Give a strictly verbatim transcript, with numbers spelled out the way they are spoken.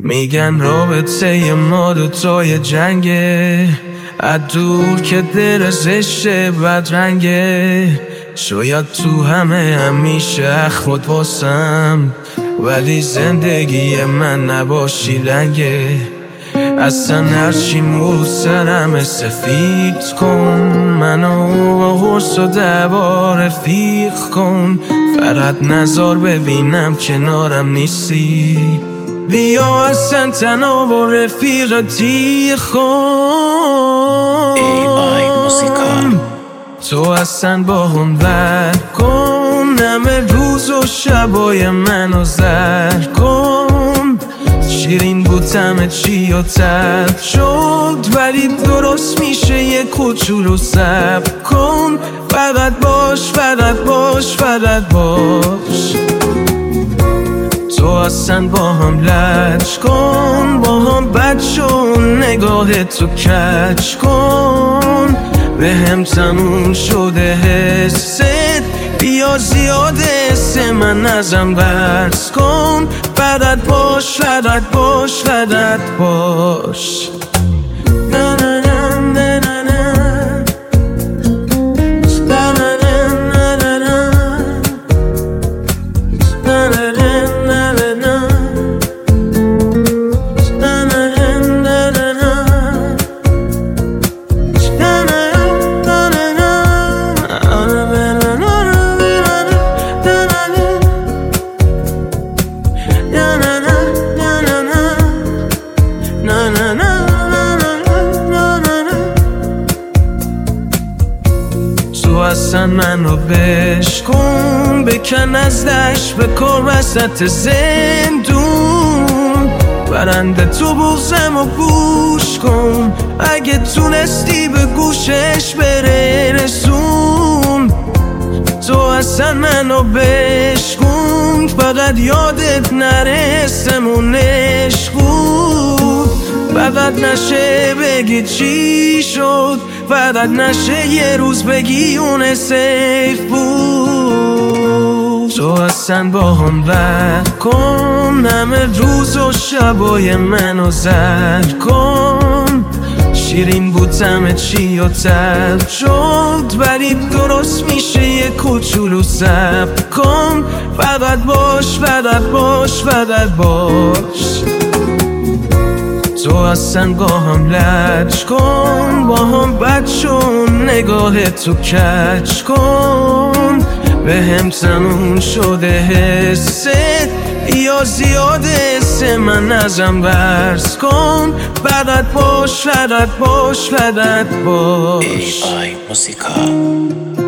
میگن رابطه ما دوتای جنگه، از دور که دل زشت بدرنگه. شاید تو همه همیشه خود واسم، ولی زندگی من نباشی لنگه. اصلا هرچی مو سرم سفید کن، منو با حرص و دعوا رفیق کن. فقط نظر ببینم کنارم نیستی، بیا اصلا تنها با رفیق تیغ کن. ای آی موسیقا تو اصلا با هم بر کن، همه روز و شبای منو زر کن. شیرین بود همه چی و تلخ شد، ولی درست میشه یه کوچولو صبر کن. فقط باش فقط باش فقط باش. تو اصلا با هم لج کن، با هم بد شو، نگاه تو کج کن. به هم تموم شده حست، بیا زیاده حس من ازم برس کن. فقط باش فقط باش فقط باش. نه نه نه نه نه نه. تو اصلا منو بشکن، بکن از دشت بکن وسط زندون. برنده تو بغزم و گوش کن، اگه تونستی به گوشش برسون. تو اصلا منو بشکن، فقط یادت نرسمون عشق بود. فقط نشه بگی چی شد، فقط نشه یه روز بگی اون سیف بود. تو اصلا با هم بر کن، همه روز و شبای منو زر کن. شیرین بود همه چی و تلخ شد، ولی درست میشه یه کوچولو صبر کن. فقط باش فقط باش فقط باش. تو اصلا با هم لج کن، با هم بد شو، نگاه تو کج کن. به هم تموم شده حست، یا زیاده حس من ازم برس کن. فقط باش فقط باش فقط باش. ای آی موسیقا